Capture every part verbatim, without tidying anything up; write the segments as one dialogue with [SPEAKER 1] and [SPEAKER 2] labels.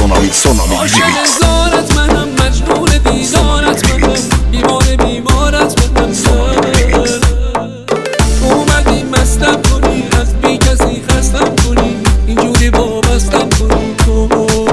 [SPEAKER 1] سونامی سونامی ریمیکس.
[SPEAKER 2] عاشق منم، مجنون دیدارت منم، بیمار بیمارت منم. اومدی مستم کنی، از بی کسی خستم کنی، اینجوری وابستم کنی. تو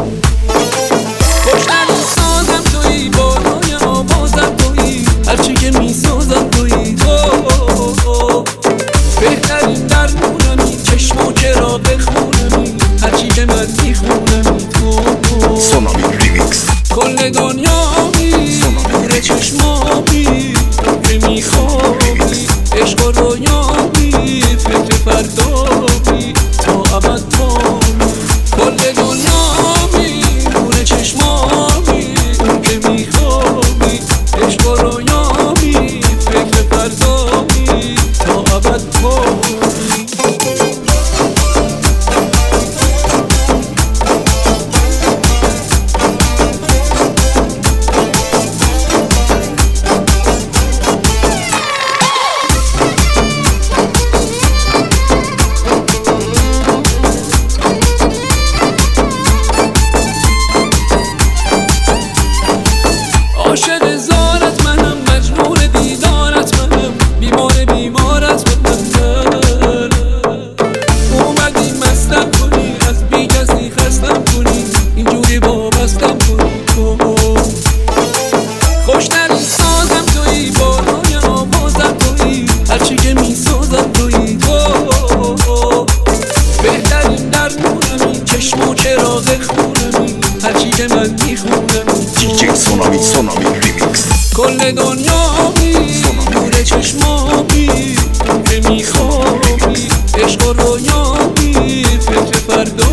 [SPEAKER 2] خوشترین سازم تویی، بالای آوازم تویی، هرچی که میسازم تویی. تو بهترین درمونمی، چشم و چراغ خونمی، هرچی که من میخونمی. تو
[SPEAKER 1] سونامی ریمیکس.
[SPEAKER 2] کل دنیامی، نور چشمامی، که میخوابی، عشق و رویامی، فکر فردامی، تا ابد پامی. کل دنیامی، نور چشمامی، که میخوابی، عشق و رویامی، فکر فردامی، تا ابد پامی. عاشق زارت منم، مجنون دیدارت منم، بیمار بیمارت منم. اومدی مستم کنی، از بی کسی خستم کنی، اینجوری وابستم کنی. تو خوشترین سازم تویی، بالای آوازم تویی، هرچی که میسازم تویی. تو بهترین درمونمی، چشم و چراغ خونمی، هرچی که من میخونمی.
[SPEAKER 1] دیجی سونامی سونامی ریمیکس.
[SPEAKER 2] کل دنیامی، نور چشمامی، که میخوابی، عشق و رویامی، فکر فردا